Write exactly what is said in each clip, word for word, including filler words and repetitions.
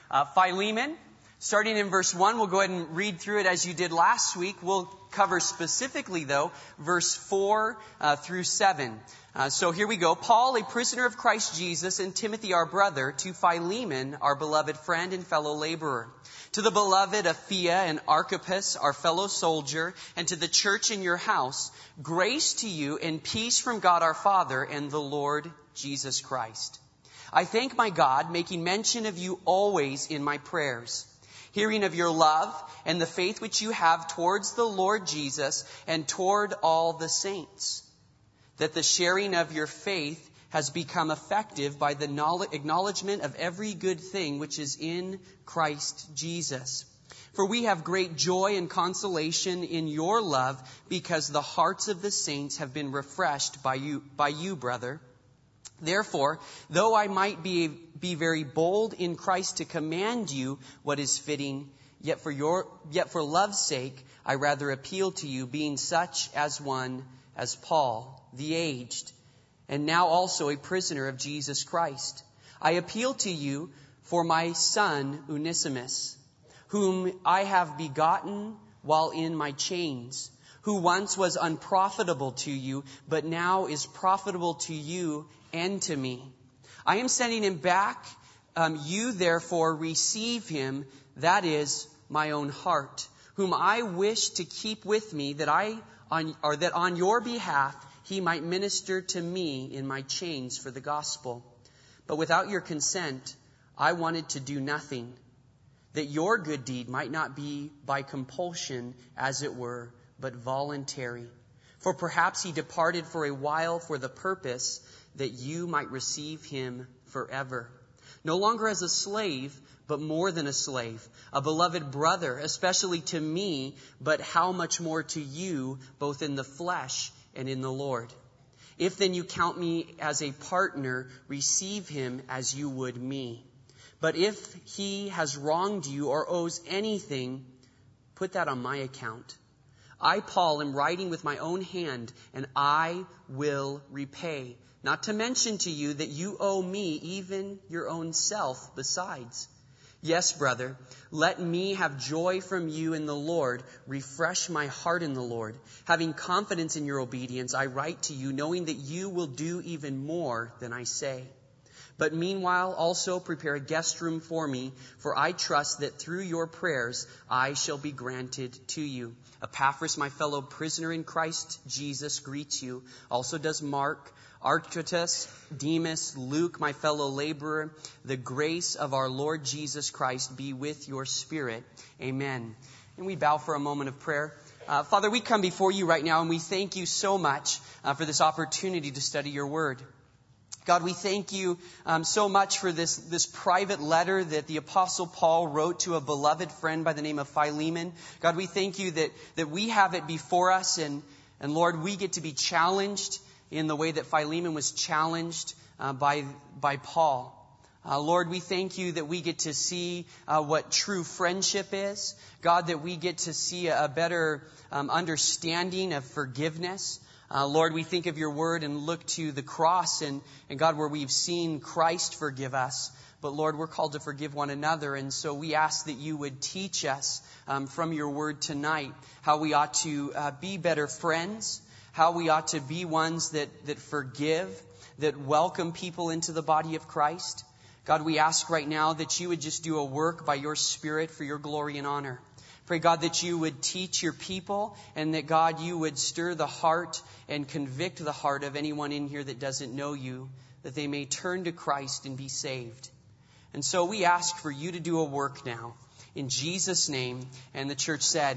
Uh, Philemon, starting in verse one, we'll go ahead and read through it as you did last week. We'll cover specifically, though, verse four uh, through seven. Uh, so here we go. Paul, a prisoner of Christ Jesus, and Timothy, our brother, to Philemon, our beloved friend and fellow laborer. To the beloved Apphia and Archippus, our fellow soldier, and to the church in your house, grace to you and peace from God our Father and the Lord Jesus Christ. I thank my God, making mention of you always in my prayers, hearing of your love and the faith which you have towards the Lord Jesus and toward all the saints, that the sharing of your faith has become effective by the acknowledgement of every good thing which is in Christ Jesus. For we have great joy and consolation in your love, because the hearts of the saints have been refreshed by you, by you, brother. Therefore, though I might be, be very bold in Christ to command you what is fitting, yet for your, yet for love's sake, I rather appeal to you, being such as one as Paul, the aged, and now also a prisoner of Jesus Christ. I appeal to you for my son Onesimus, whom I have begotten while in my chains, who once was unprofitable to you, but now is profitable to you and to me. I am sending him back. Um, you therefore receive him, that is my own heart, whom I wish to keep with me, that I on, or that on your behalf he might minister to me in my chains for the gospel. But without your consent, I wanted to do nothing, that your good deed might not be by compulsion, as it were, but voluntary. For perhaps he departed for a while for the purpose that you might receive him forever. No longer as a slave, but more than a slave, a beloved brother, especially to me, but how much more to you, both in the flesh and in the Lord. If then you count me as a partner, receive him as you would me. But if he has wronged you or owes anything, put that on my account. I, Paul, am writing with my own hand, and I will repay. Not to mention to you that you owe me even your own self besides. Yes, brother, let me have joy from you in the Lord. Refresh my heart in the Lord. Having confidence in your obedience, I write to you, knowing that you will do even more than I say. But meanwhile, also prepare a guest room for me, for I trust that through your prayers I shall be granted to you. Epaphras, my fellow prisoner in Christ Jesus, greets you. Also does Mark, Archytas, Demas, Luke, my fellow laborer. The grace of our Lord Jesus Christ be with your spirit. Amen. And we bow for a moment of prayer. Uh, Father, we come before you right now, and we thank you so much uh, for this opportunity to study your word. God, we thank you um, so much for this, this private letter that the Apostle Paul wrote to a beloved friend by the name of Philemon. God, we thank you that, that we have it before us, and, and Lord, we get to be challenged in the way that Philemon was challenged uh, by, by Paul. Uh, Lord, we thank you that we get to see uh, what true friendship is. God, that we get to see a, a better um, understanding of forgiveness. Uh, Lord, we think of your word and look to the cross and, and God, where we've seen Christ forgive us. But Lord, we're called to forgive one another. And so we ask that you would teach us um, from your word tonight how we ought to uh, be better friends, how we ought to be ones that, that forgive, that welcome people into the body of Christ. God, we ask right now that you would just do a work by your Spirit for your glory and honor. Pray, God, that you would teach your people, and that, God, you would stir the heart and convict the heart of anyone in here that doesn't know you, that they may turn to Christ and be saved. And so we ask for you to do a work now. In Jesus' name. And the church said,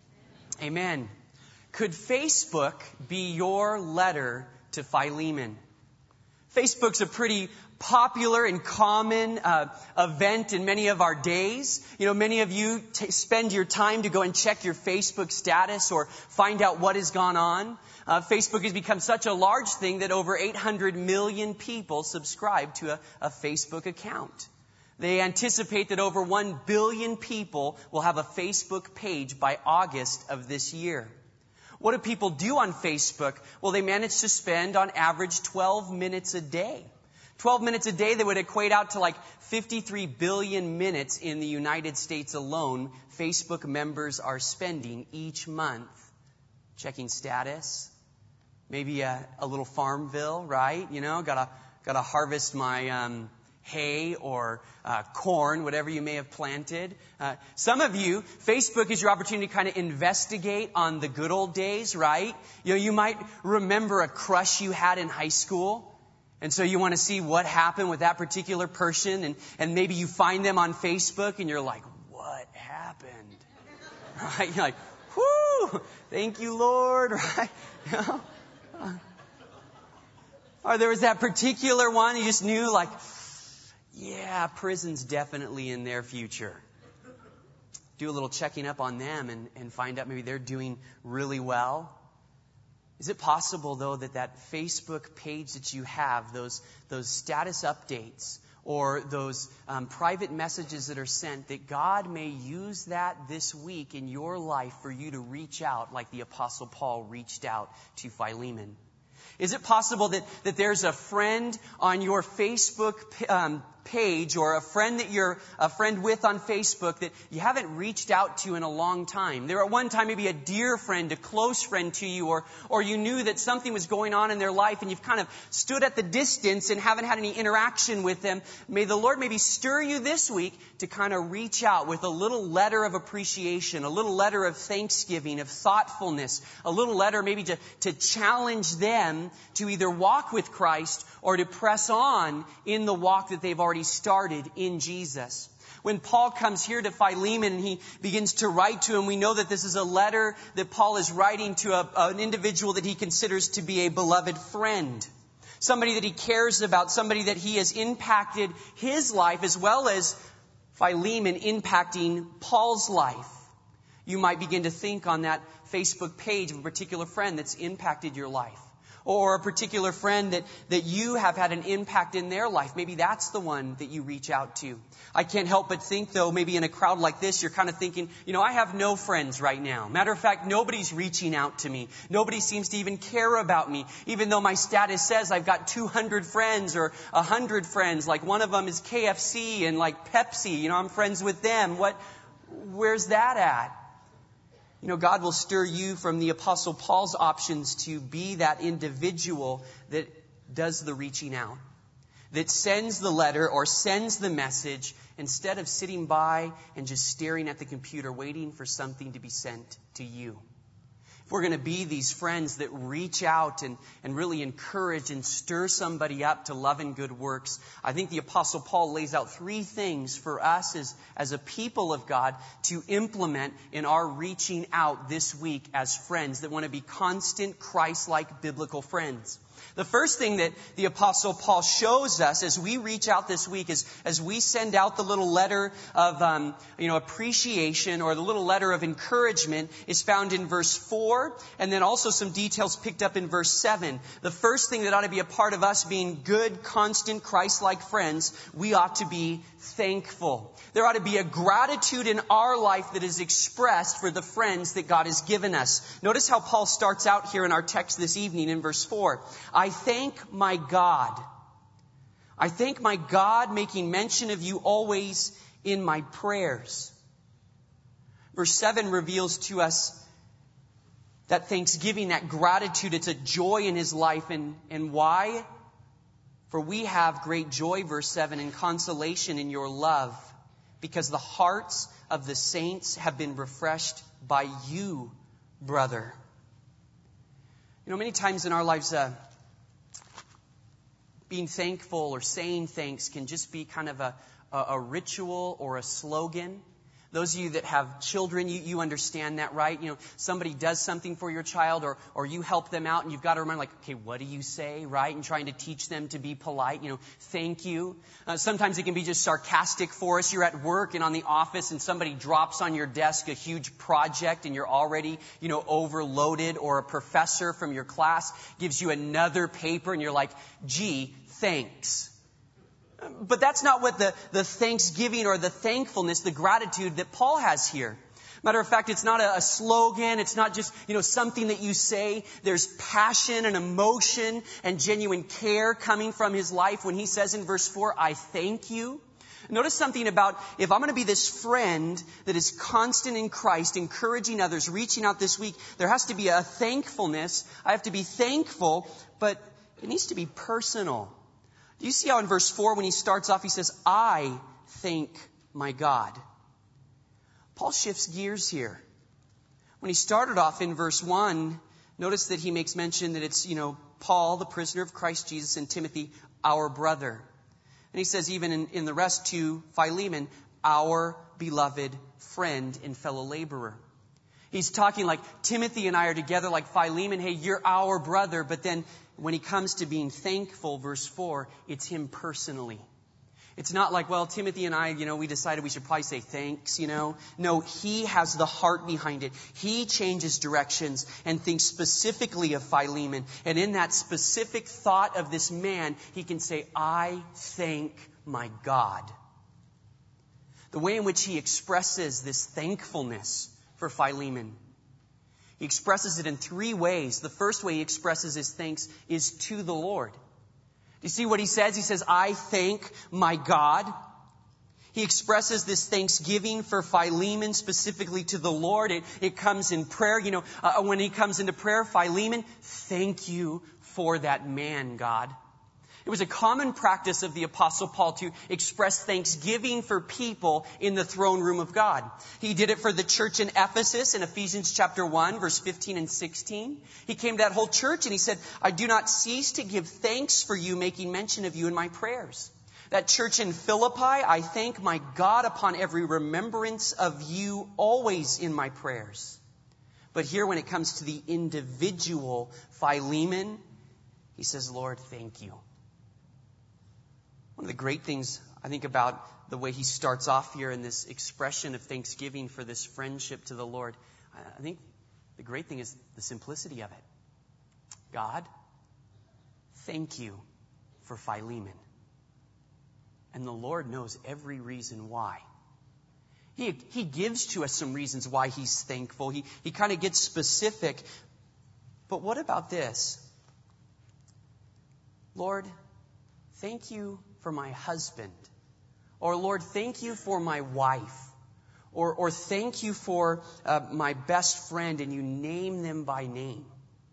Amen. Could Facebook be your letter to Philemon? Facebook's a pretty popular and common uh, event in many of our days. You know, many of you t- spend your time to go and check your Facebook status or find out what has gone on. Uh, Facebook has become such a large thing that over eight hundred million people subscribe to a, a Facebook account. They anticipate that over one billion people will have a Facebook page by August of this year. What do people do on Facebook? Well, they manage to spend on average twelve minutes a day. twelve minutes a day, that would equate out to like fifty-three billion minutes in the United States alone. Facebook members are spending each month checking status. Maybe a, a little Farmville, right? You know, gotta, gotta harvest my, um, hay or uh, corn, whatever you may have planted. Uh, some of you, Facebook is your opportunity to kind of investigate on the good old days, right? You know, you might remember a crush you had in high school. And so you want to see what happened with that particular person. And, and maybe you find them on Facebook and you're like, what happened? Right? You're like, whoo, thank you, Lord. Right? You know? Or there was that particular one you just knew, like, yeah, prison's definitely in their future. Do a little checking up on them and, and find out maybe they're doing really well. Is it possible, though, that that Facebook page that you have, those, those status updates or those um, private messages that are sent, that God may use that this week in your life for you to reach out like the Apostle Paul reached out to Philemon? Is it possible that, that there's a friend on your Facebook um, page or a friend that you're a friend with on Facebook that you haven't reached out to in a long time? There at one time maybe a dear friend, a close friend to you, or or you knew that something was going on in their life and you've kind of stood at the distance and haven't had any interaction with them. May the Lord maybe stir you this week to kind of reach out with a little letter of appreciation, a little letter of thanksgiving, of thoughtfulness, a little letter maybe to, to challenge them to either walk with Christ or to press on in the walk that they've already started in Jesus. When Paul comes here to Philemon and he begins to write to him, we know that this is a letter that Paul is writing to a, an individual that he considers to be a beloved friend. Somebody that he cares about, somebody that he has impacted his life as well as Philemon impacting Paul's life. You might begin to think on that Facebook page of a particular friend that's impacted your life. Or a particular friend that, that you have had an impact in their life. Maybe that's the one that you reach out to. I can't help but think, though, maybe in a crowd like this, you're kind of thinking, you know, I have no friends right now. Matter of fact, nobody's reaching out to me. Nobody seems to even care about me. Even though my status says I've got two hundred friends or one hundred friends. Like one of them is K F C and like Pepsi. You know, I'm friends with them. What, where's that at? You know, God will stir you from the Apostle Paul's options to be that individual that does the reaching out, that sends the letter or sends the message instead of sitting by and just staring at the computer waiting for something to be sent to you. If we're going to be these friends that reach out and, and really encourage and stir somebody up to love and good works, I think the Apostle Paul lays out three things for us as, as a people of God to implement in our reaching out this week as friends that want to be constant, Christ-like, biblical friends. The first thing that the Apostle Paul shows us as we reach out this week is as we send out the little letter of um, you know appreciation or the little letter of encouragement is found in verse four, and then also some details picked up in verse seven. The first thing that ought to be a part of us being good, constant, Christ-like friends, we ought to be thankful. There ought to be a gratitude in our life that is expressed for the friends that God has given us. Notice how Paul starts out here in our text this evening in verse four. I thank my God. I thank my God, making mention of you always in my prayers. Verse seven reveals to us that thanksgiving, that gratitude, it's a joy in his life. And, and why? For we have great joy, verse seven, and consolation in your love, because the hearts of the saints have been refreshed by you, brother. You know, many times in our lives, uh, being thankful or saying thanks can just be kind of a, a, a ritual or a slogan. Those of you that have children, you, you understand that, right? You know, somebody does something for your child or, or you help them out and you've got to remember, like, okay, what do you say, right? And trying to teach them to be polite, you know, thank you. Uh, sometimes it can be just sarcastic for us. You're at work and on the office and somebody drops on your desk a huge project and you're already, you know, overloaded, or a professor from your class gives you another paper and you're like, gee, thanks. But that's not what the, the thanksgiving or the thankfulness, the gratitude that Paul has here. Matter of fact, it's not a, a slogan. It's not just, you know, something that you say. There's passion and emotion and genuine care coming from his life when he says in verse four, I thank you. Notice something about, if I'm going to be this friend that is constant in Christ, encouraging others, reaching out this week, there has to be a thankfulness. I have to be thankful, but it needs to be personal. Do you see how in verse four, when he starts off, he says, I thank my God. Paul shifts gears here. When he started off in verse one, notice that he makes mention that it's, you know, Paul, the prisoner of Christ Jesus, and Timothy, our brother. And he says even in, in the rest to Philemon, our beloved friend and fellow laborer. He's talking like Timothy and I are together, like Philemon, hey, you're our brother. But then when he comes to being thankful, verse four, it's him personally. It's not like, well, Timothy and I, you know, we decided we should probably say thanks, you know. No, he has the heart behind it. He changes directions and thinks specifically of Philemon. And in that specific thought of this man, he can say, I thank my God. The way in which he expresses this thankfulness for Philemon, he expresses it in three ways. The first way he expresses his thanks is to the Lord. Do you see what he says? He says, I thank my God. He expresses this thanksgiving for Philemon specifically to the Lord. It, it comes in prayer. You know, uh, when he comes into prayer, Philemon, thank you for that man, God. It was a common practice of the Apostle Paul to express thanksgiving for people in the throne room of God. He did it for the church in Ephesus in Ephesians chapter one, verse fifteen and sixteen. He came to that whole church and he said, I do not cease to give thanks for you, making mention of you in my prayers. That church in Philippi, I thank my God upon every remembrance of you always in my prayers. But here when it comes to the individual Philemon, he says, Lord, thank you. One of the great things I think about the way he starts off here in this expression of thanksgiving for this friendship to the Lord, I think the great thing is the simplicity of it. God, thank you for Philemon. And the Lord knows every reason why. He, he gives to us some reasons why he's thankful. He, he kind of gets specific. But what about this? Lord, thank you for my husband. Or Lord, thank you for my wife. Or, or thank you for uh, my best friend, and you name them by name.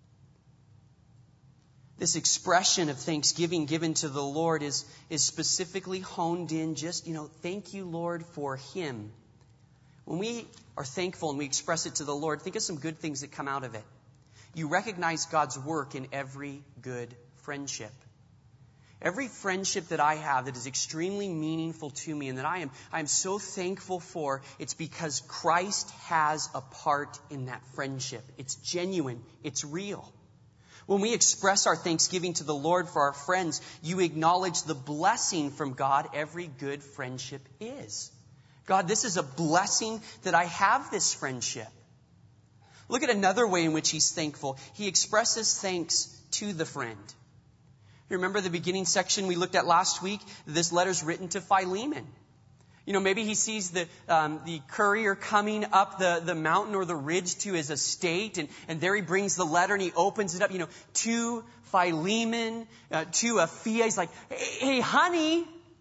This expression of thanksgiving given to the Lord is, is specifically honed in just, you know, thank you, Lord, for him. When we are thankful and we express it to the Lord, think of some good things that come out of it. You recognize God's work in every good friendship. Every friendship that I have that is extremely meaningful to me and that I am, I am so thankful for, it's because Christ has a part in that friendship. It's genuine. It's real. When we express our thanksgiving to the Lord for our friends, you acknowledge the blessing from God every good friendship is. God, this is a blessing that I have this friendship. Look at another way in which he's thankful. He expresses thanks to the friend. You remember the beginning section we looked at last week? This letter's written to Philemon. You know, maybe he sees the um, the courier coming up the, the mountain or the ridge to his estate, and, and there he brings the letter and he opens it up, you know, to Philemon, uh, to Aphia. He's like, hey, hey, honey,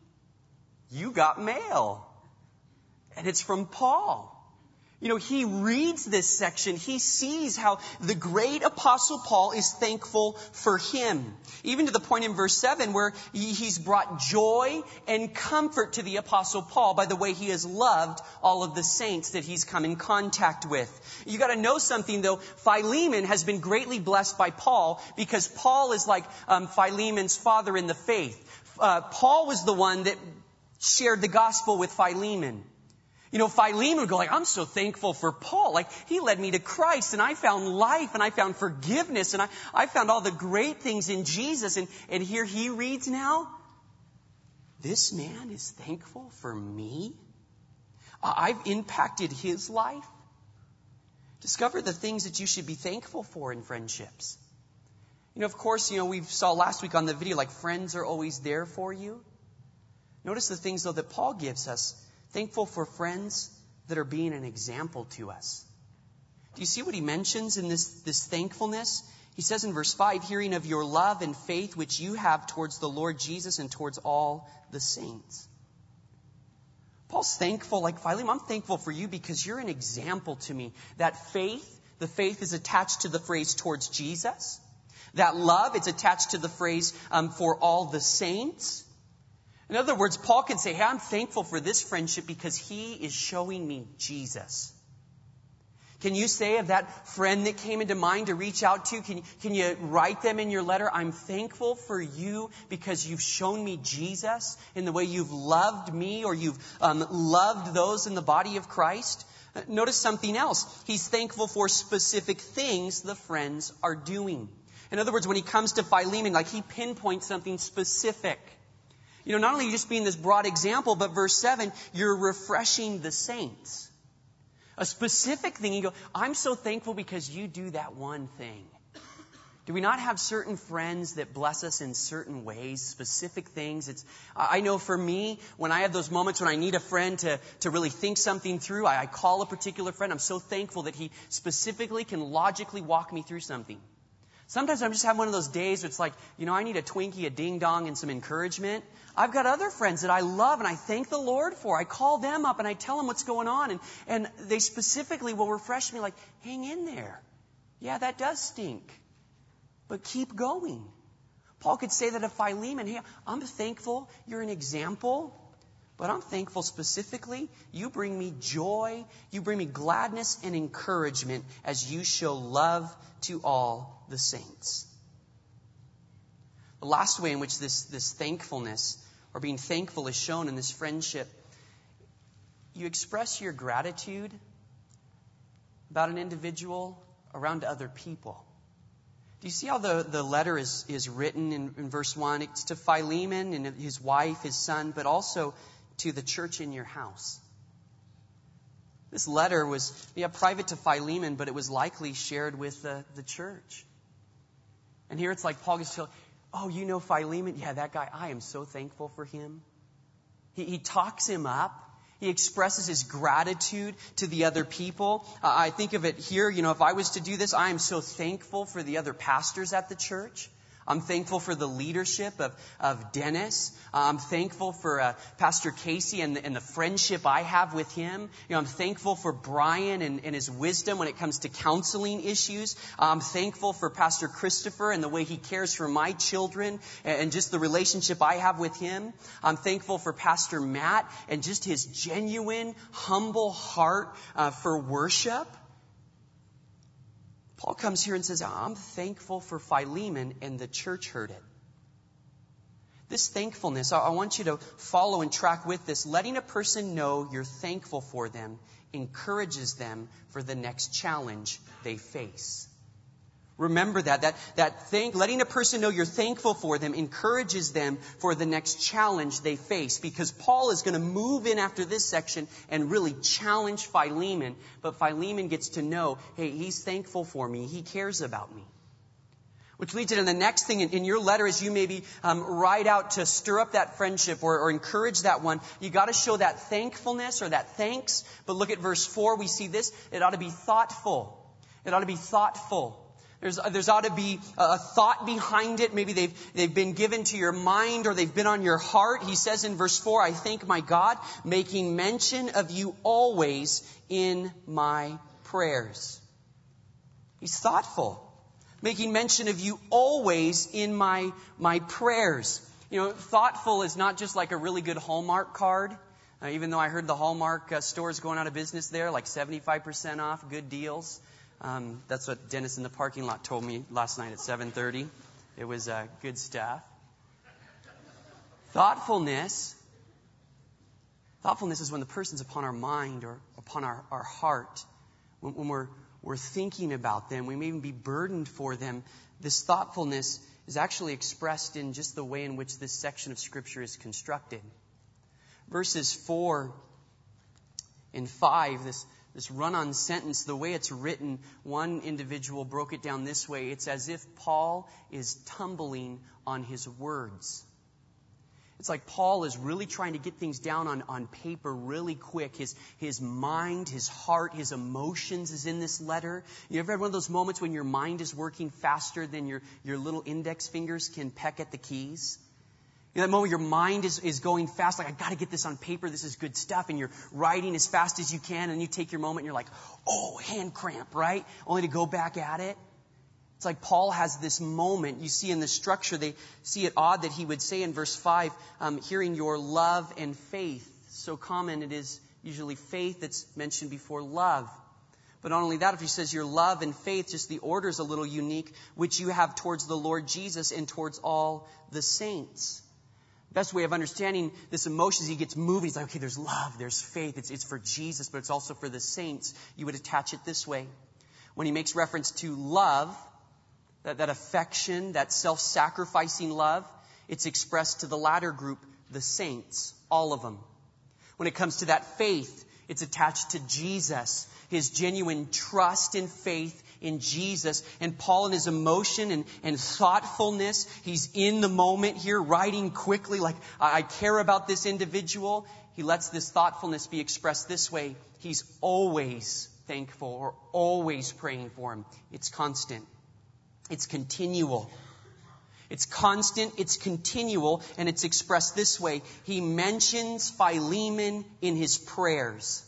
you got mail. And it's from Paul. You know, he reads this section. He sees how the great Apostle Paul is thankful for him. Even to the point in verse seven where he's brought joy and comfort to the Apostle Paul by the way he has loved all of the saints that he's come in contact with. You got to know something though. Philemon has been greatly blessed by Paul because Paul is like um, Philemon's father in the faith. Uh, Paul was the one that shared the gospel with Philemon. You know, Philemon would go like, I'm so thankful for Paul. Like, he led me to Christ, and I found life, and I found forgiveness, and I, I found all the great things in Jesus. And, and here he reads now, this man is thankful for me. I've impacted his life. Discover the things that you should be thankful for in friendships. You know, of course, you know, we saw last week on the video, like friends are always there for you. Notice the things, though, that Paul gives us. Thankful for friends that are being an example to us. Do you see what he mentions in this, this thankfulness? He says in verse five, hearing of your love and faith which you have towards the Lord Jesus and towards all the saints. Paul's thankful, like Philemon, I'm thankful for you because you're an example to me. That faith, the faith is attached to the phrase towards Jesus. That love, it's attached to the phrase um, for all the saints. In other words, Paul can say, hey, I'm thankful for this friendship because he is showing me Jesus. Can you say of that friend that came into mind to reach out to, can, can you write them in your letter, I'm thankful for you because you've shown me Jesus in the way you've loved me or you've um, loved those in the body of Christ? Notice something else. He's thankful for specific things the friends are doing. In other words, when he comes to Philemon, like he pinpoints something specific. You know, not only just being this broad example, but verse seven, you're refreshing the saints. A specific thing. You go, I'm so thankful because you do that one thing. Do we not have certain friends that bless us in certain ways, specific things? It's, I know for me, when I have those moments when I need a friend to, to really think something through, I, I call a particular friend. I'm so thankful that he specifically can logically walk me through something. Sometimes I'm just having one of those days where it's like, you know, I need a Twinkie, a ding dong, and some encouragement. I've got other friends that I love and I thank the Lord for. I call them up and I tell them what's going on. And, and they specifically will refresh me like, hang in there. Yeah, that does stink. But keep going. Paul could say that of Philemon, hey, I'm thankful you're an example. But I'm thankful specifically, you bring me joy, you bring me gladness and encouragement as you show love to all the saints. The last way in which this, this thankfulness or being thankful is shown in this friendship, you express your gratitude about an individual around other people. Do you see how the, the letter is, is written in, in verse one? It's to Philemon and his wife, his son, but also to the church in your house. This letter was yeah, private to Philemon, but it was likely shared with the, the church. And here it's like Paul gets to, oh, you know Philemon? Yeah, that guy, I am so thankful for him. He, he talks him up. He expresses his gratitude to the other people. Uh, I think of it here, you know, if I was to do this, I am so thankful for the other pastors at the church. I'm thankful for the leadership of, of Dennis. I'm thankful for uh, Pastor Casey and the, and the friendship I have with him. You know, I'm thankful for Brian and, and his wisdom when it comes to counseling issues. I'm thankful for Pastor Christopher and the way he cares for my children and, and just the relationship I have with him. I'm thankful for Pastor Matt and just his genuine, humble heart uh, for worship. Paul comes here and says, I'm thankful for Philemon, and the church heard it. This thankfulness, I want you to follow and track with this. Letting a person know you're thankful for them encourages them for the next challenge they face. Remember that, that, that thank, letting a person know you're thankful for them encourages them for the next challenge they face. Because Paul is going to move in after this section and really challenge Philemon. But Philemon gets to know, hey, he's thankful for me. He cares about me. Which leads to the next thing in, in your letter as you maybe um, write out to stir up that friendship or, or encourage that one. You got to show that thankfulness or that thanks. But look at verse four. We see this. It ought to be thoughtful. It ought to be thoughtful. There's, there's ought to be a thought behind it. Maybe they've, they've been given to your mind or they've been on your heart. He says in verse four, I thank my God, making mention of you always in my prayers. He's thoughtful. Making mention of you always in my, my prayers. You know, thoughtful is not just like a really good Hallmark card. Uh, even though I heard the Hallmark uh, stores going out of business there, like seventy-five percent off, good deals. Um, that's what Dennis in the parking lot told me last night at seven thirty. It was uh, good stuff. Thoughtfulness. Thoughtfulness is when the person's upon our mind or upon our, our heart. When, when we're, we're thinking about them, we may even be burdened for them. This thoughtfulness is actually expressed in just the way in which this section of Scripture is constructed. Verses four and five, this This run-on sentence, the way it's written, one individual broke it down this way. It's as if Paul is tumbling on his words. It's like Paul is really trying to get things down on, on paper really quick. His, his mind, his heart, his emotions is in this letter. You ever had one of those moments when your mind is working faster than your, your little index fingers can peck at the keys? You know, that moment your mind is, is going fast, like, I got to get this on paper. This is good stuff. And you're writing as fast as you can. And you take your moment and you're like, oh, hand cramp, right? Only to go back at it. It's like Paul has this moment. You see in the structure, they see it odd that he would say in verse five, um, hearing your love and faith. So common it is usually faith that's mentioned before love. But not only that, if he says your love and faith, just the order is a little unique, which you have towards the Lord Jesus and towards all the saints. Best way of understanding this emotion is he gets moving. He's like, okay, there's love, there's faith. It's, it's for Jesus, but it's also for the saints. You would attach it this way. When he makes reference to love, that, that affection, that self-sacrificing love, it's expressed to the latter group, the saints, all of them. When it comes to that faith, it's attached to Jesus, his genuine trust and faith in Jesus. And Paul in his emotion and, and thoughtfulness, he's in the moment here, writing quickly like, I care about this individual. He lets this thoughtfulness be expressed this way. He's always thankful or always praying for him. It's constant. It's continual. It's constant, it's continual, and it's expressed this way. He mentions Philemon in his prayers.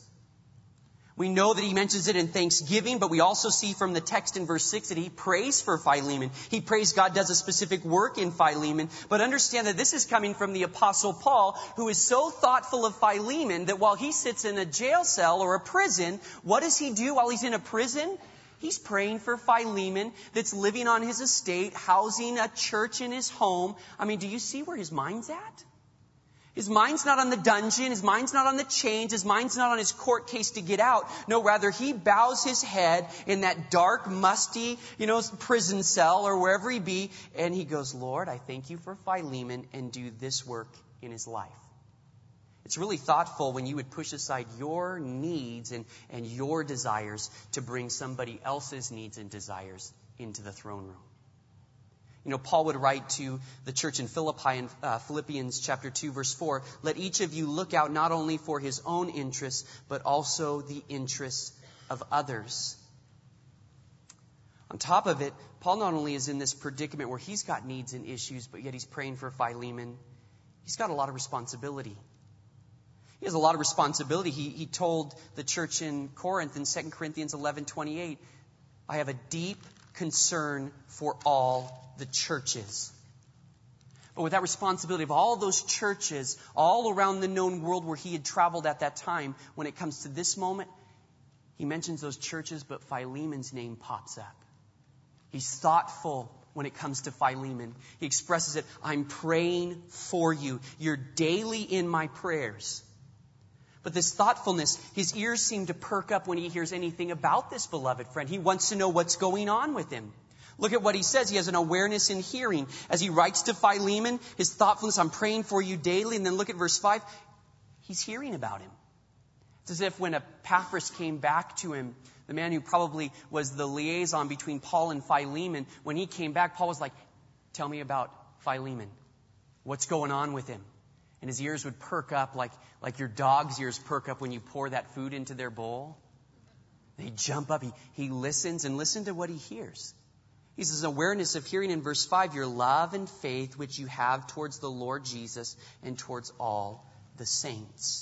We know that he mentions it in thanksgiving, but we also see from the text in verse six that he prays for Philemon. He prays God does a specific work in Philemon. But understand that this is coming from the Apostle Paul, who is so thoughtful of Philemon that while he sits in a jail cell or a prison, what does he do while he's in a prison? He's praying for Philemon that's living on his estate, housing a church in his home. I mean, do you see where his mind's at? His mind's not on the dungeon. His mind's not on the chains. His mind's not on his court case to get out. No, rather, he bows his head in that dark, musty, you know, prison cell or wherever he be. And he goes, Lord, I thank you for Philemon and do this work in his life. It's really thoughtful when you would push aside your needs and, and your desires to bring somebody else's needs and desires into the throne room. You know, Paul would write to the church in Philippi in uh, Philippians chapter two, verse four, let each of you look out not only for his own interests, but also the interests of others. On top of it, Paul not only is in this predicament where he's got needs and issues, but yet he's praying for Philemon. He's got a lot of responsibility. He has a lot of responsibility. He, he told the church in Corinth in Second Corinthians eleven twenty-eight, I have a deep concern for all the churches. But with that responsibility of all those churches all around the known world where he had traveled at that time, when it comes to this moment, he mentions those churches, but Philemon's name pops up. He's thoughtful when it comes to Philemon. He expresses it, I'm praying for you. You're daily in my prayers. But this thoughtfulness, his ears seem to perk up when he hears anything about this beloved friend. He wants to know what's going on with him. Look at what he says. He has an awareness in hearing. As he writes to Philemon, his thoughtfulness, I'm praying for you daily. And then look at verse five. He's hearing about him. It's as if when Epaphras came back to him, the man who probably was the liaison between Paul and Philemon, when he came back, Paul was like, tell me about Philemon. What's going on with him? And his ears would perk up like, like your dog's ears perk up when you pour that food into their bowl. They jump up. He, he listens and listen to what he hears. He says, awareness of hearing in verse five, your love and faith which you have towards the Lord Jesus and towards all the saints.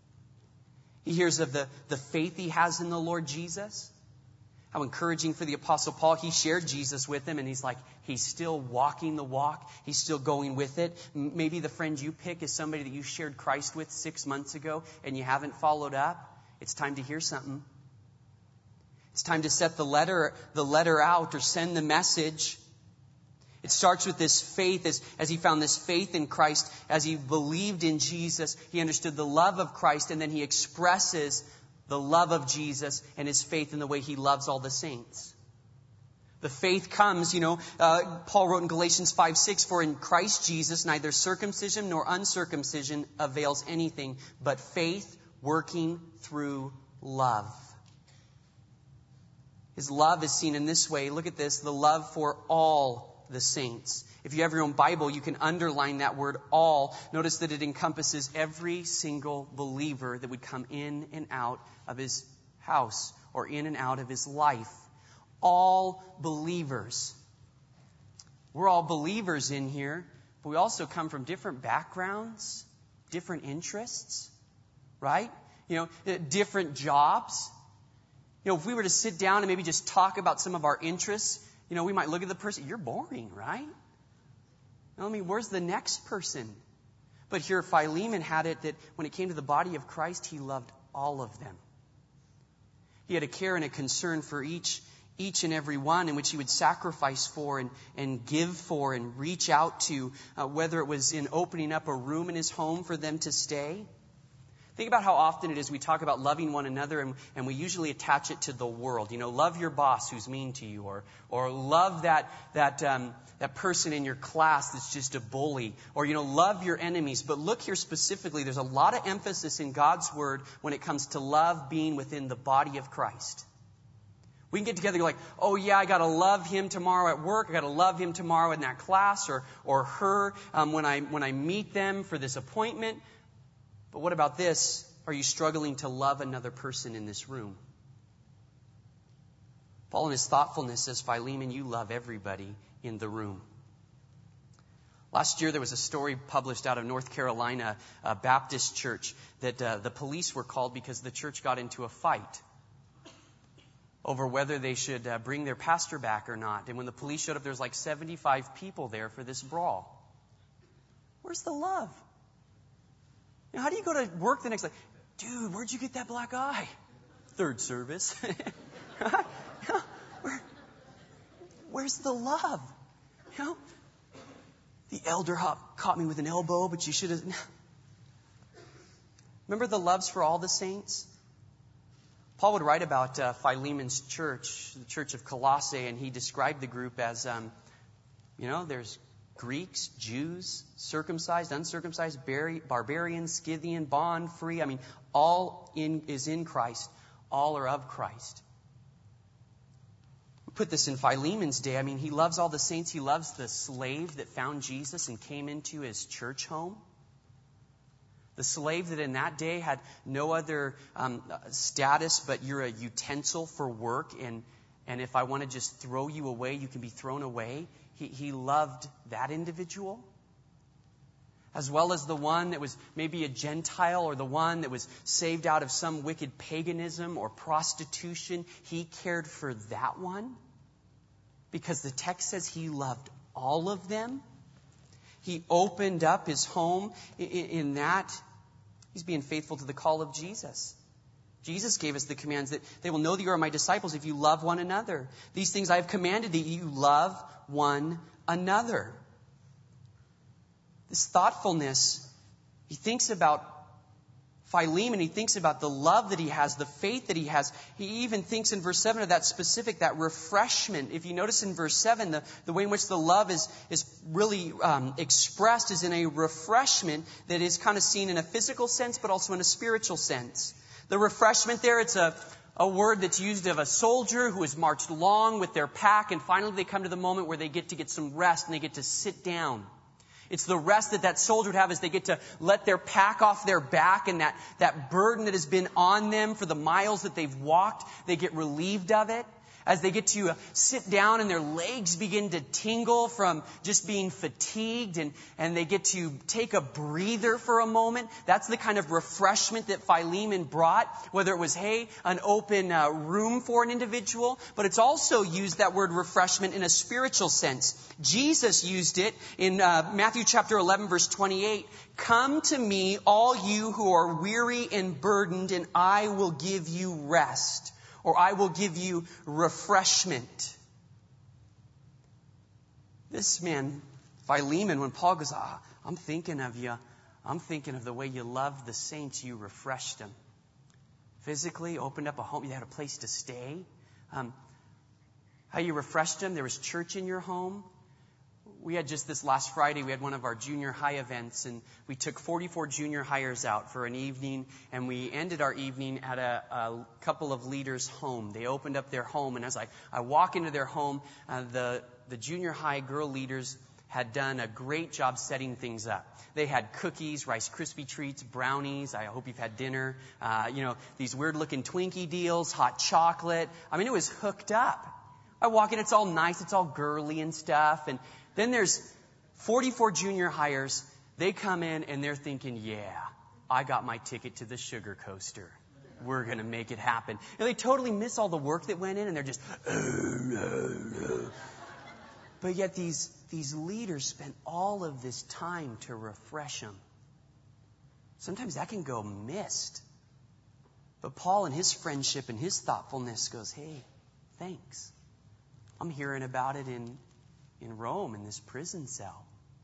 He hears of the, the faith he has in the Lord Jesus. How encouraging for the Apostle Paul. He shared Jesus with him and he's like, he's still walking the walk. He's still going with it. Maybe the friend you pick is somebody that you shared Christ with six months ago and you haven't followed up. It's time to hear something. It's time to set the letter, the letter out or send the message. It starts with this faith as, as he found this faith in Christ, as he believed in Jesus, he understood the love of Christ, and then he expresses the love of Jesus and his faith in the way he loves all the saints. The faith comes, you know, uh, Paul wrote in Galatians five six, for in Christ Jesus neither circumcision nor uncircumcision avails anything, but faith working through love. His love is seen in this way. Look at this, the love for all the saints. If you have your own Bible, you can underline that word all. Notice that it encompasses every single believer that would come in and out of his house or in and out of his life. All believers. We're all believers in here, but we also come from different backgrounds, different interests, right? You know, different jobs. You know, if we were to sit down and maybe just talk about some of our interests, you know, we might look at the person, you're boring, right? I mean, where's the next person? But here Philemon had it that when it came to the body of Christ, he loved all of them. He had a care and a concern for each each and every one, in which he would sacrifice for and, and give for and reach out to, uh, whether it was in opening up a room in his home for them to stay. Think about how often it is we talk about loving one another, and, and we usually attach it to the world. You know, love your boss who's mean to you, or or love that that um, that person in your class that's just a bully, or you know, love your enemies. But look here specifically, there's a lot of emphasis in God's word when it comes to love being within the body of Christ. We can get together and go like, oh yeah, I got to love him tomorrow at work. I got to love him tomorrow in that class, or or her um, when I when I meet them for this appointment. But what about this? Are you struggling to love another person in this room? Paul in his thoughtfulness says, Philemon, you love everybody in the room. Last year there was a story published out of North Carolina, a Baptist church, that uh, the police were called because the church got into a fight over whether they should uh, bring their pastor back or not. And when the police showed up, there was like seventy-five people there for this brawl. Where's the love? You know, how do you go to work the next day? Dude, where'd you get that black eye? Third service. Where, where's the love? You know, the elder hop caught me with an elbow, but you should have. Remember the loves for all the saints? Paul would write about uh, Philemon's church, the church of Colossae, and he described the group as, um, you know, there's Greeks, Jews, circumcised, uncircumcised, barbarian, Scythian, bond, free. I mean, all in is in Christ. All are of Christ. We put this in Philemon's day. I mean, he loves all the saints. He loves the slave that found Jesus and came into his church home. The slave that in that day had no other um, status, but you're a utensil for work. And, and if I want to just throw you away, you can be thrown away. He, he loved that individual, as well as the one that was maybe a Gentile, or the one that was saved out of some wicked paganism or prostitution. He cared for that one because the text says he loved all of them. He opened up his home in, in that. He's being faithful to the call of Jesus. Jesus gave us the commands that they will know that you are my disciples if you love one another. These things I have commanded thee, you love one another. This thoughtfulness, he thinks about Philemon, he thinks about the love that he has, the faith that he has. He even thinks in verse seven of that specific, that refreshment. If you notice in verse seven, the, the way in which the love is, is really um, expressed is in a refreshment that is kind of seen in a physical sense, but also in a spiritual sense. The refreshment there, it's a, a word that's used of a soldier who has marched long with their pack, and finally they come to the moment where they get to get some rest and they get to sit down. It's the rest that that soldier would have as they get to let their pack off their back, and that, that burden that has been on them for the miles that they've walked, they get relieved of it. As they get to uh, sit down and their legs begin to tingle from just being fatigued, and, and they get to take a breather for a moment. That's the kind of refreshment that Philemon brought, whether it was, hey, an open uh, room for an individual, but it's also used, that word refreshment, in a spiritual sense. Jesus used it in uh, Matthew chapter eleven, verse twenty-eight. Come to me, all you who are weary and burdened, and I will give you rest. Or I will give you refreshment. This man, Philemon, when Paul goes, ah, I'm thinking of you. I'm thinking of the way you loved the saints. You refreshed them. Physically, opened up a home. You had a place to stay. Um, how you refreshed them. There was church in your home. we had just this last Friday, we had one of our junior high events, and we took forty-four junior hires out for an evening, and we ended our evening at a, a couple of leaders' home. They opened up their home, and as I, I walk into their home, uh, the, the junior high girl leaders had done a great job setting things up. They had cookies, Rice Krispie treats, brownies. I hope you've had dinner. Uh, you know, these weird-looking Twinkie deals, hot chocolate. I mean, it was hooked up. I walk in, it's all nice, it's all girly and stuff, and then there's forty-four junior hires. They come in and they're thinking, yeah, I got my ticket to the sugar coaster. We're going to make it happen. And they totally miss all the work that went in, and they're just, but yet these, these leaders spent all of this time to refresh them. Sometimes that can go missed. But Paul, in his friendship and his thoughtfulness, goes, hey, thanks. I'm hearing about it in in Rome, in this prison cell.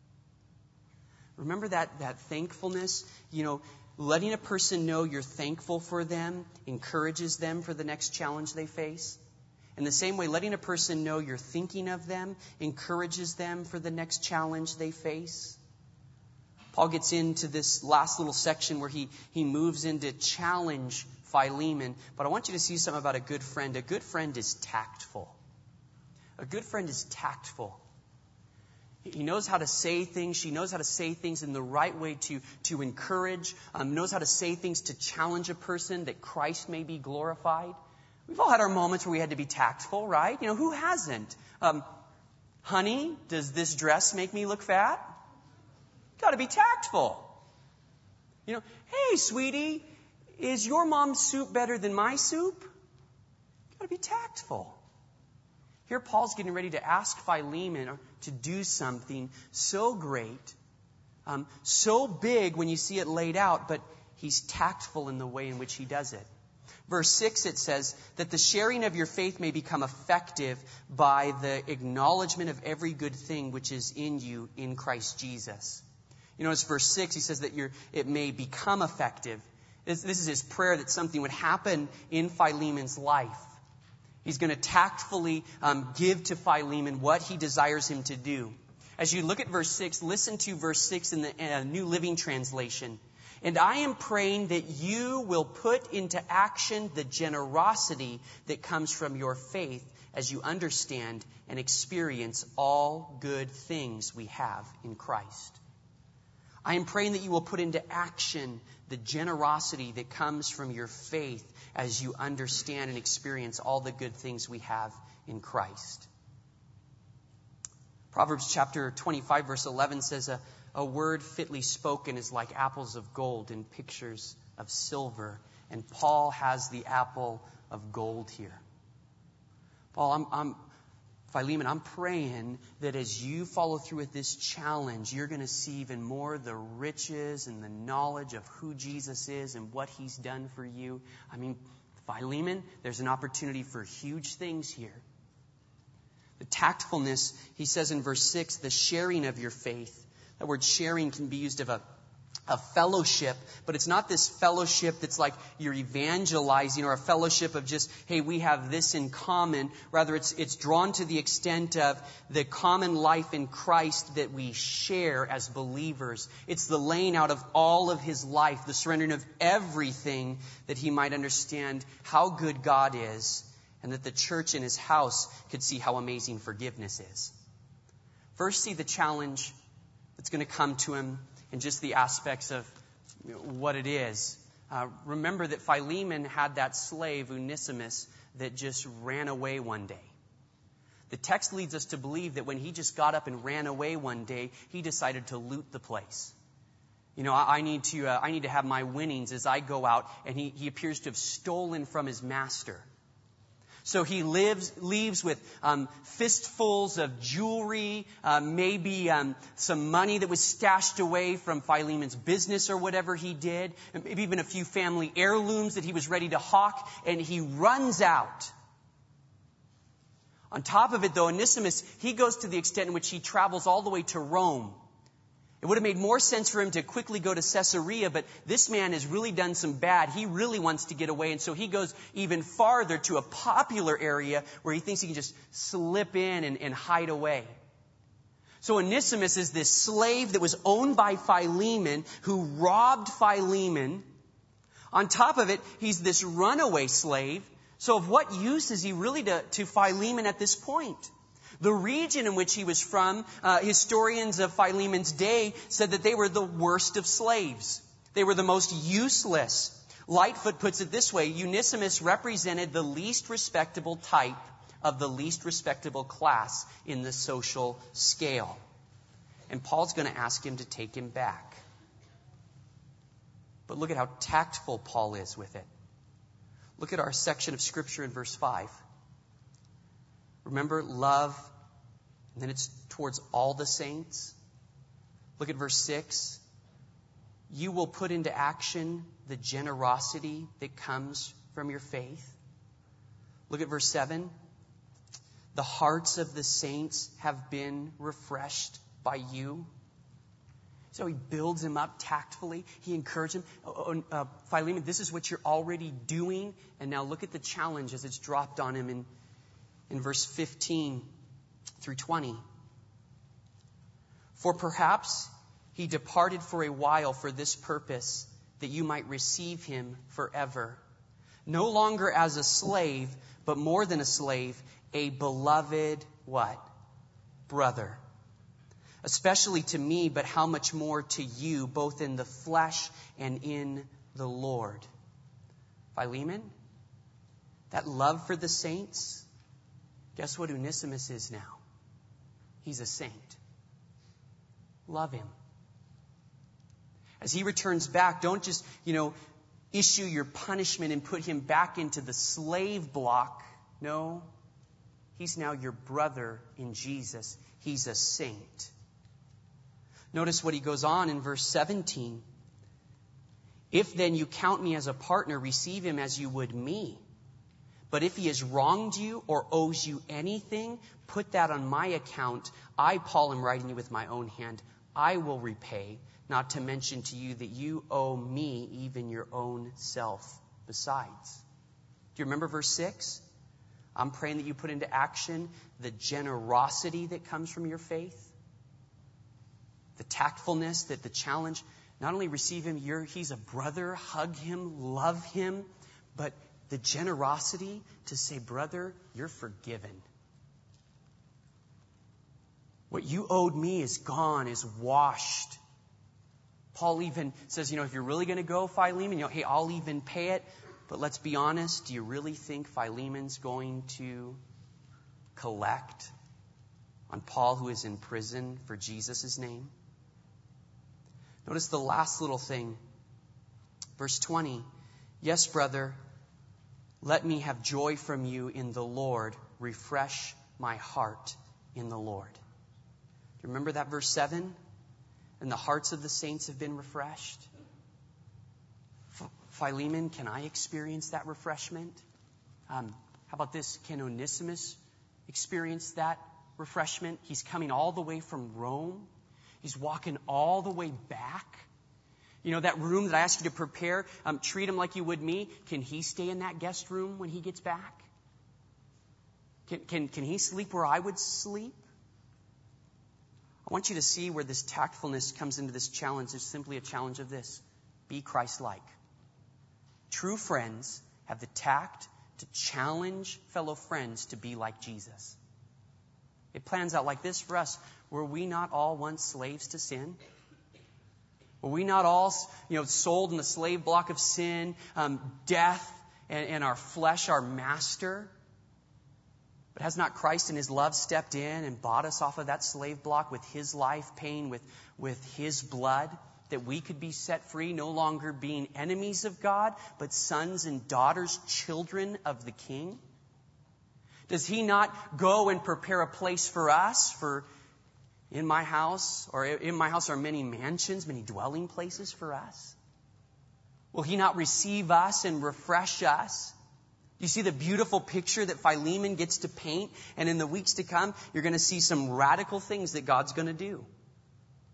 Remember that, that thankfulness? You know, letting a person know you're thankful for them encourages them for the next challenge they face. In the same way, letting a person know you're thinking of them encourages them for the next challenge they face. Paul gets into this last little section where he, he moves into challenge Philemon. But I want you to see something about a good friend. A good friend is tactful. A good friend is tactful. He knows how to say things. She knows how to say things in the right way to, to encourage, um, knows how to say things to challenge a person that Christ may be glorified. We've all had our moments where we had to be tactful, right? You know, who hasn't? Um, honey, does this dress make me look fat? Got to be tactful. You know, hey, sweetie, is your mom's soup better than my soup? Got to be tactful. Here Paul's getting ready to ask Philemon to do something so great, um, so big when you see it laid out, but he's tactful in the way in which he does it. Verse six, it says that the sharing of your faith may become effective by the acknowledgement of every good thing which is in you in Christ Jesus. You notice verse six, he says that you're, it may become effective. This, this is his prayer that something would happen in Philemon's life. He's going to tactfully um, give to Philemon what he desires him to do. As you look at verse six, listen to verse six in the uh, New Living Translation. And I am praying that you will put into action the generosity that comes from your faith as you understand and experience all good things we have in Christ. I am praying that you will put into action the generosity that comes from your faith as you understand and experience all the good things we have in Christ. Proverbs chapter twenty-five, verse eleven says, a, a word fitly spoken is like apples of gold in pictures of silver. And Paul has the apple of gold here. Paul, I'm, I'm Philemon, I'm praying that as you follow through with this challenge, you're going to see even more the riches and the knowledge of who Jesus is and what he's done for you. I mean, Philemon, there's an opportunity for huge things here. The tactfulness, he says in verse six, the sharing of your faith. That word sharing can be used of a A fellowship, but it's not this fellowship that's like you're evangelizing or a fellowship of just, hey, we have this in common. Rather, it's it's drawn to the extent of the common life in Christ that we share as believers. It's the laying out of all of his life, the surrendering of everything that he might understand how good God is and that the church in his house could see how amazing forgiveness is. First, see the challenge that's going to come to him and just the aspects of you know, what it is. Uh, remember that Philemon had that slave, Onesimus, that just ran away one day. The text leads us to believe that when he just got up and ran away one day, he decided to loot the place. You know, I, I need to uh, I need to have my winnings as I go out, and he, he appears to have stolen from his master. So he lives, leaves with um, fistfuls of jewelry, uh, maybe um, some money that was stashed away from Philemon's business or whatever he did, and maybe even a few family heirlooms that he was ready to hawk, and he runs out. On top of it, though, Onesimus, he goes to the extent in which he travels all the way to Rome. It would have made more sense for him to quickly go to Caesarea, but this man has really done some bad. He really wants to get away, and so he goes even farther to a popular area where he thinks he can just slip in and, and hide away. So Onesimus is this slave that was owned by Philemon, who robbed Philemon. On top of it, he's this runaway slave. So of what use is he really to, to Philemon at this point? The region in which he was from, uh, historians of Philemon's day said that they were the worst of slaves. They were the most useless. Lightfoot puts it this way: Onesimus represented the least respectable type of the least respectable class in the social scale. And Paul's going to ask him to take him back. But look at how tactful Paul is with it. Look at our section of Scripture in verse five. Remember, love, and then it's towards all the saints. Look at verse six. You will put into action the generosity that comes from your faith. Look at verse seven. The hearts of the saints have been refreshed by you. So he builds him up tactfully. He encourages him. Oh, uh, Philemon, this is what you're already doing. And now look at the challenge as it's dropped on him in, in verse fifteen through twenty. For perhaps he departed for a while for this purpose, that you might receive him forever. No longer as a slave, but more than a slave, a beloved, what? Brother. Especially to me, but how much more to you, both in the flesh and in the Lord. Philemon, that love for the saints, guess what Onesimus is now? He's a saint. Love him. As he returns back, don't just, you know, issue your punishment and put him back into the slave block. No. He's now your brother in Jesus. He's a saint. Notice what he goes on in verse seventeen. If then you count me as a partner, receive him as you would me. But if he has wronged you or owes you anything, put that on my account. I, Paul, am writing you with my own hand. I will repay, not to mention to you that you owe me even your own self besides. Do you remember verse six? I'm praying that you put into action the generosity that comes from your faith. The tactfulness, that the challenge, not only receive him, you're, he's a brother, hug him, love him, but the generosity to say, brother, you're forgiven. What you owed me is gone, is washed. Paul even says, you know, if you're really going to go, Philemon, you know, hey, I'll even pay it. But let's be honest, do you really think Philemon's going to collect on Paul, who is in prison for Jesus' name? Notice the last little thing. Verse twenty. Yes, brother, let me have joy from you in the Lord. Refresh my heart in the Lord. Do you remember that verse seven? And the hearts of the saints have been refreshed. Philemon, can I experience that refreshment? Um, how about this? Can Onesimus experience that refreshment? He's coming all the way from Rome. He's walking all the way back. You know, that room that I asked you to prepare, um, treat him like you would me. Can he stay in that guest room when he gets back? Can, can, can he sleep where I would sleep? I want you to see where this tactfulness comes into this challenge. It's simply a challenge of this. Be Christ-like. True friends have the tact to challenge fellow friends to be like Jesus. It plans out like this for us. Were we not all once slaves to sin? Were we not all, you know, sold in the slave block of sin, um, death, and, and our flesh, our master? But has not Christ in his love stepped in and bought us off of that slave block with his life, paying with, with his blood, that we could be set free, no longer being enemies of God, but sons and daughters, children of the King? Does he not go and prepare a place for us? For in my house, or in my house are many mansions, many dwelling places for us. Will he not receive us and refresh us? You see the beautiful picture that Philemon gets to paint, and in the weeks to come, you're going to see some radical things that God's going to do.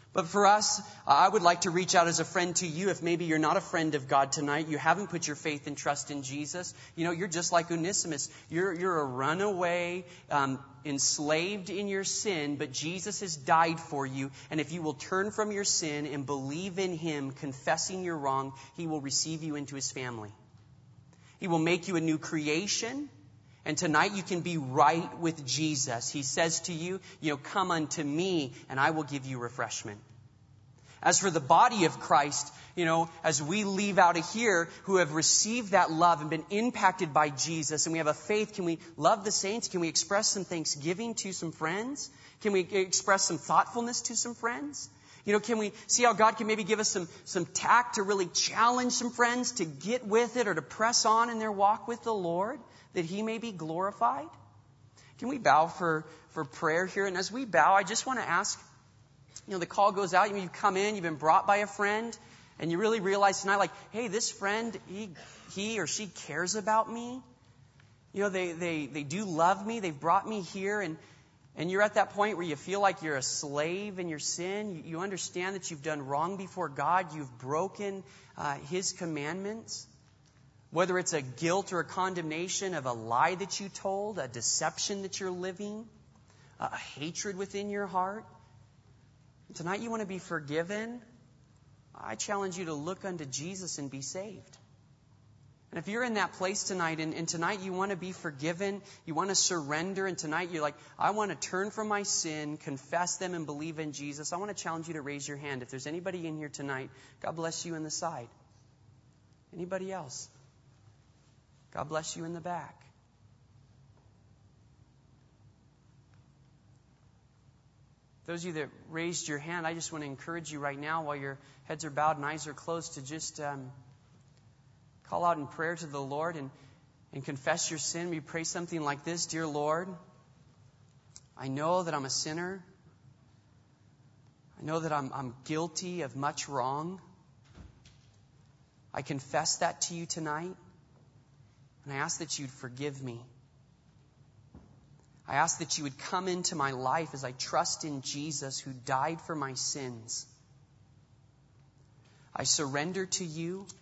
But for us, I would like to reach out as a friend to you. If maybe you're not a friend of God tonight, you haven't put your faith and trust in Jesus. You know, you're just like Onesimus. You're, you're a runaway, um, enslaved in your sin, but Jesus has died for you. And if you will turn from your sin and believe in Him, confessing your wrong, He will receive you into His family. He will make you a new creation. And tonight you can be right with Jesus. He says to you, you know, come unto me and I will give you refreshment. As for the body of Christ, you know, as we leave out of here who have received that love and been impacted by Jesus and we have a faith, can we love the saints? Can we express some thanksgiving to some friends? Can we express some thoughtfulness to some friends? You know, can we see how God can maybe give us some, some tact to really challenge some friends to get with it or to press on in their walk with the Lord, that He may be glorified? Can we bow for, for prayer here? And as we bow, I just want to ask, you know, the call goes out, you come in, you've been brought by a friend, and you really realize tonight, like, hey, this friend, he, he or she cares about me. You know, they, they, they do love me. They've brought me here, and And you're at that point where you feel like you're a slave in your sin. You understand that you've done wrong before God. You've broken uh, His commandments. Whether it's a guilt or a condemnation of a lie that you told, a deception that you're living, a hatred within your heart. Tonight you want to be forgiven. I challenge you to look unto Jesus and be saved. And if you're in that place tonight, and, and tonight you want to be forgiven, you want to surrender, and tonight you're like, I want to turn from my sin, confess them, and believe in Jesus, I want to challenge you to raise your hand. If there's anybody in here tonight, God bless you in the side. Anybody else? God bless you in the back. Those of you that raised your hand, I just want to encourage you right now, while your heads are bowed and eyes are closed, to just um, call out in prayer to the Lord and, and confess your sin. We pray something like this: Dear Lord, I know that I'm a sinner. I know that I'm, I'm guilty of much wrong. I confess that to you tonight. And I ask that you'd forgive me. I ask that you would come into my life as I trust in Jesus, who died for my sins. I surrender to you.